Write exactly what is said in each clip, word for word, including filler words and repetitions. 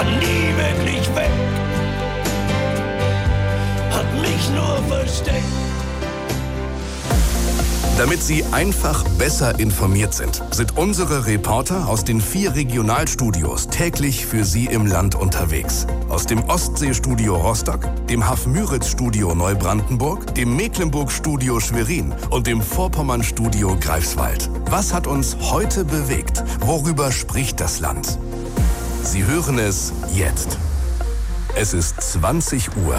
war nie wirklich weg, hat mich nur versteckt. Damit Sie einfach besser informiert sind, sind unsere Reporter aus den vier Regionalstudios täglich für Sie im Land unterwegs. Aus dem Ostseestudio Rostock, dem Haff-Müritz-Studio Neubrandenburg, dem Mecklenburg-Studio Schwerin und dem Vorpommern-Studio Greifswald. Was hat uns heute bewegt? Worüber spricht das Land? Sie hören es jetzt. Es ist zwanzig Uhr.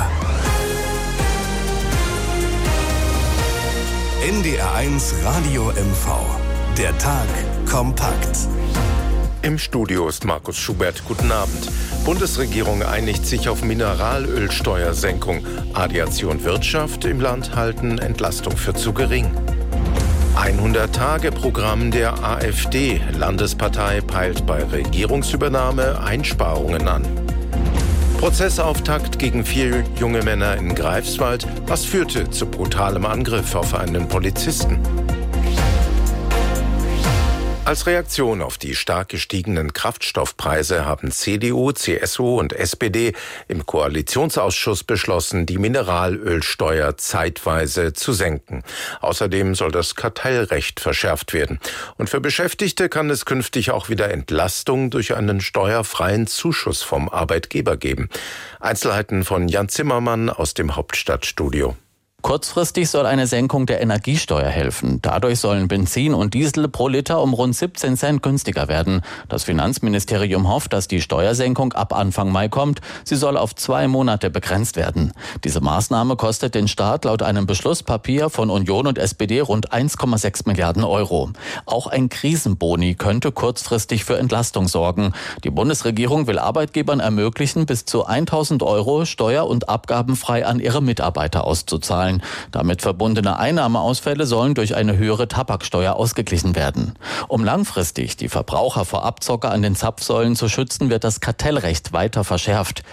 N D R eins Radio M V. Der Tag kompakt. Im Studio ist Markus Schubert. Guten Abend. Bundesregierung einigt sich auf Mineralölsteuersenkung. Aviation Wirtschaft im Land halten Entlastung für zu gering. hundert-Tage-Programm der AfD. Landespartei peilt bei Regierungsübernahme Einsparungen an. Prozessauftakt gegen vier junge Männer in Greifswald. Was führte zu brutalem Angriff auf einen Polizisten? Als Reaktion auf die stark gestiegenen Kraftstoffpreise haben C D U, C S U und S P D im Koalitionsausschuss beschlossen, die Mineralölsteuer zeitweise zu senken. Außerdem soll das Kartellrecht verschärft werden. Und für Beschäftigte kann es künftig auch wieder Entlastung durch einen steuerfreien Zuschuss vom Arbeitgeber geben. Einzelheiten von Jan Zimmermann aus dem Hauptstadtstudio. Kurzfristig soll eine Senkung der Energiesteuer helfen. Dadurch sollen Benzin und Diesel pro Liter um rund siebzehn Cent günstiger werden. Das Finanzministerium hofft, dass die Steuersenkung ab Anfang Mai kommt. Sie soll auf zwei Monate begrenzt werden. Diese Maßnahme kostet den Staat laut einem Beschlusspapier von Union und S P D rund eins Komma sechs Milliarden Euro. Auch ein Krisenboni könnte kurzfristig für Entlastung sorgen. Die Bundesregierung will Arbeitgebern ermöglichen, bis zu tausend Euro steuer- und abgabenfrei an ihre Mitarbeiter auszuzahlen. Damit verbundene Einnahmeausfälle sollen durch eine höhere Tabaksteuer ausgeglichen werden. Um langfristig die Verbraucher vor Abzocke an den Zapfsäulen zu schützen, wird das Kartellrecht weiter verschärft.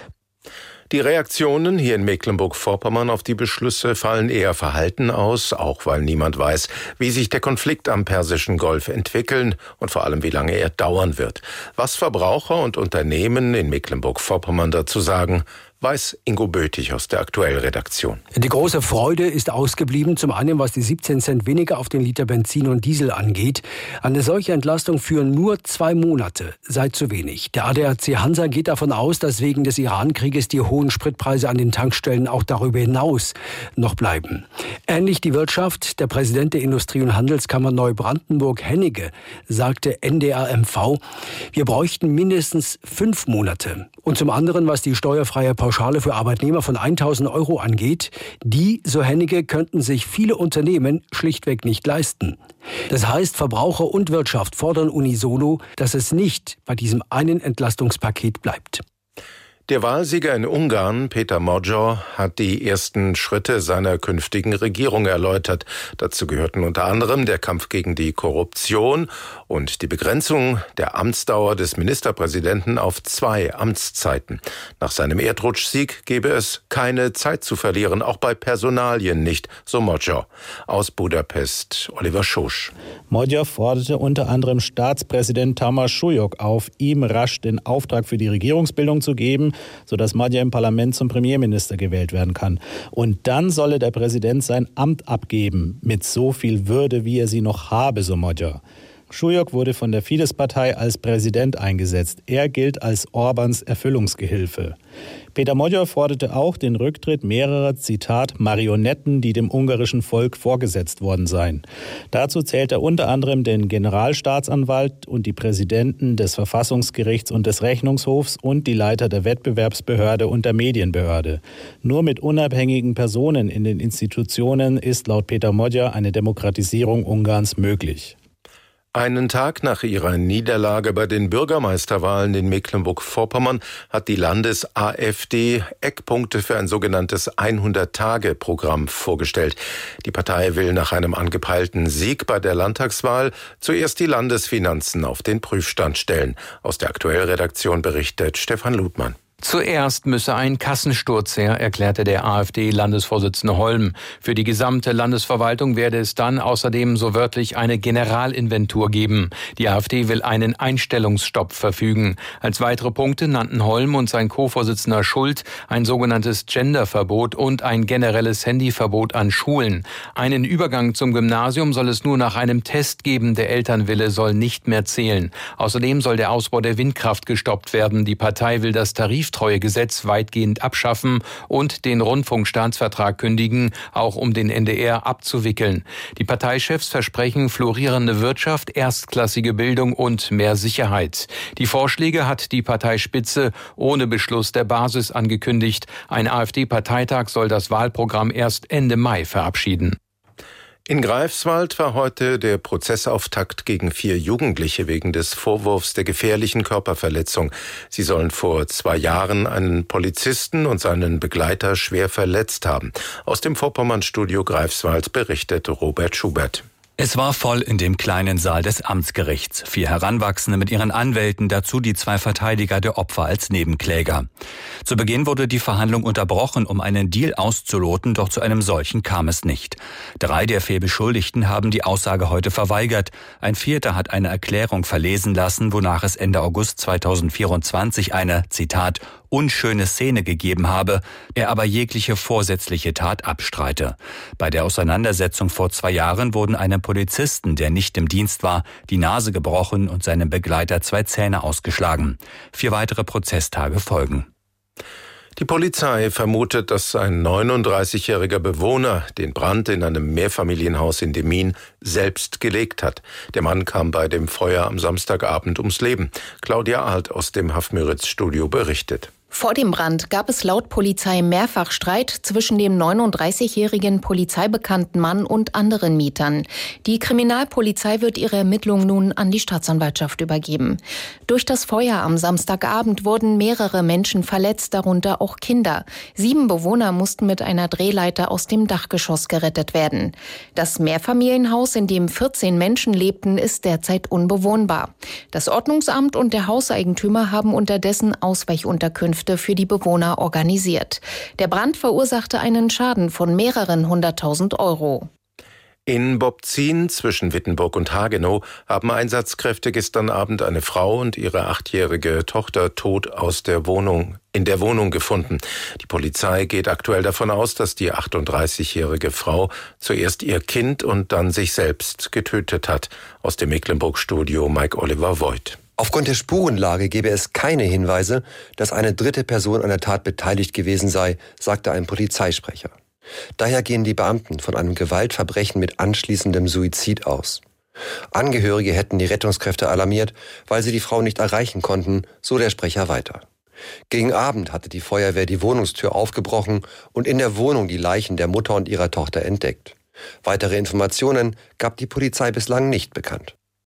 Die Reaktionen hier in Mecklenburg-Vorpommern auf die Beschlüsse fallen eher verhalten aus, auch weil niemand weiß, wie sich der Konflikt am Persischen Golf entwickeln und vor allem, wie lange er dauern wird. Was Verbraucher und Unternehmen in Mecklenburg-Vorpommern dazu sagen, weiß Ingo Bötig aus der Aktuell-Redaktion. Die große Freude ist ausgeblieben, zum einen was die siebzehn Cent weniger auf den Liter Benzin und Diesel angeht. Eine solche Entlastung für nur zwei Monate sei zu wenig. Der A D A C Hansa geht davon aus, dass wegen des Iran-Krieges die hohen Spritpreise an den Tankstellen auch darüber hinaus noch bleiben. Ähnlich die Wirtschaft. Der Präsident der Industrie- und Handelskammer Neubrandenburg, Hennige, sagte N D R M V, wir bräuchten mindestens fünf Monate. Und zum anderen, was die steuerfreie Pauschale für Arbeitnehmer von tausend Euro angeht, die, so Hennige, könnten sich viele Unternehmen schlichtweg nicht leisten. Das heißt, Verbraucher und Wirtschaft fordern unisono, dass es nicht bei diesem einen Entlastungspaket bleibt. Der Wahlsieger in Ungarn, Péter Magyar, hat die ersten Schritte seiner künftigen Regierung erläutert. Dazu gehörten unter anderem der Kampf gegen die Korruption und die Begrenzung der Amtsdauer des Ministerpräsidenten auf zwei Amtszeiten. Nach seinem Erdrutschsieg gebe es keine Zeit zu verlieren, auch bei Personalien nicht, so Magyar. Aus Budapest, Oliver Schosch. Magyar forderte unter anderem Staatspräsident Tamás Súlyog auf, ihm rasch den Auftrag für die Regierungsbildung zu geben, sodass Magyar im Parlament zum Premierminister gewählt werden kann. Und dann solle der Präsident sein Amt abgeben, mit so viel Würde, wie er sie noch habe, so Magyar. Súlyog wurde von der Fidesz-Partei als Präsident eingesetzt. Er gilt als Orbáns Erfüllungsgehilfe. Péter Magyar forderte auch den Rücktritt mehrerer, Zitat, Marionetten, die dem ungarischen Volk vorgesetzt worden seien. Dazu zählt er unter anderem den Generalstaatsanwalt und die Präsidenten des Verfassungsgerichts und des Rechnungshofs und die Leiter der Wettbewerbsbehörde und der Medienbehörde. Nur mit unabhängigen Personen in den Institutionen ist laut Péter Magyar eine Demokratisierung Ungarns möglich. Einen Tag nach ihrer Niederlage bei den Bürgermeisterwahlen in Mecklenburg-Vorpommern hat die Landes-A f D Eckpunkte für ein sogenanntes hundert-Tage-Programm vorgestellt. Die Partei will nach einem angepeilten Sieg bei der Landtagswahl zuerst die Landesfinanzen auf den Prüfstand stellen. Aus der Aktuell-Redaktion berichtet Stefan Ludmann. Zuerst müsse ein Kassensturz her, erklärte der AfD-Landesvorsitzende Holm. Für die gesamte Landesverwaltung werde es dann außerdem so wörtlich eine Generalinventur geben. Die AfD will einen Einstellungsstopp verfügen. Als weitere Punkte nannten Holm und sein Co-Vorsitzender Schult ein sogenanntes Genderverbot und ein generelles Handyverbot an Schulen. Einen Übergang zum Gymnasium soll es nur nach einem Test geben. Der Elternwille soll nicht mehr zählen. Außerdem soll der Ausbau der Windkraft gestoppt werden. Die Partei will das Tarif Tariftreuegesetz weitgehend abschaffen und den Rundfunkstaatsvertrag kündigen, auch um den N D R abzuwickeln. Die Parteichefs versprechen florierende Wirtschaft, erstklassige Bildung und mehr Sicherheit. Die Vorschläge hat die Parteispitze ohne Beschluss der Basis angekündigt. Ein AfD-Parteitag soll das Wahlprogramm erst Ende Mai verabschieden. In Greifswald war heute der Prozessauftakt gegen vier Jugendliche wegen des Vorwurfs der gefährlichen Körperverletzung. Sie sollen vor zwei Jahren einen Polizisten und seinen Begleiter schwer verletzt haben. Aus dem Vorpommernstudio Greifswald berichtet Robert Schubert. Es war voll in dem kleinen Saal des Amtsgerichts. Vier Heranwachsende mit ihren Anwälten, dazu die zwei Verteidiger der Opfer als Nebenkläger. Zu Beginn wurde die Verhandlung unterbrochen, um einen Deal auszuloten, doch zu einem solchen kam es nicht. Drei der vier Beschuldigten haben die Aussage heute verweigert. Ein vierter hat eine Erklärung verlesen lassen, wonach es Ende August zweitausendvierundzwanzig eine, Zitat, unschöne Szene gegeben habe, er aber jegliche vorsätzliche Tat abstreite. Bei der Auseinandersetzung vor zwei Jahren wurden einem Polizisten, der nicht im Dienst war, die Nase gebrochen und seinem Begleiter zwei Zähne ausgeschlagen. Vier weitere Prozesstage folgen. Die Polizei vermutet, dass ein neununddreißigjähriger Bewohner den Brand in einem Mehrfamilienhaus in Demmin selbst gelegt hat. Der Mann kam bei dem Feuer am Samstagabend ums Leben. Claudia Alt aus dem Haff-Müritz-Studio berichtet. Vor dem Brand gab es laut Polizei mehrfach Streit zwischen dem neununddreißigjährigen polizeibekannten Mann und anderen Mietern. Die Kriminalpolizei wird ihre Ermittlungen nun an die Staatsanwaltschaft übergeben. Durch das Feuer am Samstagabend wurden mehrere Menschen verletzt, darunter auch Kinder. Sieben Bewohner mussten mit einer Drehleiter aus dem Dachgeschoss gerettet werden. Das Mehrfamilienhaus, in dem vierzehn Menschen lebten, ist derzeit unbewohnbar. Das Ordnungsamt und der Hauseigentümer haben unterdessen Ausweichunterkünfte für die Bewohner organisiert. Der Brand verursachte einen Schaden von mehreren hunderttausend Euro. In Bobzin zwischen Wittenburg und Hagenow haben Einsatzkräfte gestern Abend eine Frau und ihre achtjährige Tochter tot aus der Wohnung, in der Wohnung gefunden. Die Polizei geht aktuell davon aus, dass die achtunddreißigjährige Frau zuerst ihr Kind und dann sich selbst getötet hat. Aus dem Mecklenburg-Studio Mike Oliver Voigt. Aufgrund der Spurenlage gebe es keine Hinweise, dass eine dritte Person an der Tat beteiligt gewesen sei, sagte ein Polizeisprecher. Daher gehen die Beamten von einem Gewaltverbrechen mit anschließendem Suizid aus. Angehörige hätten die Rettungskräfte alarmiert, weil sie die Frau nicht erreichen konnten, so der Sprecher weiter. Gegen Abend hatte die Feuerwehr die Wohnungstür aufgebrochen und in der Wohnung die Leichen der Mutter und ihrer Tochter entdeckt. Weitere Informationen gab die Polizei bislang nicht bekannt.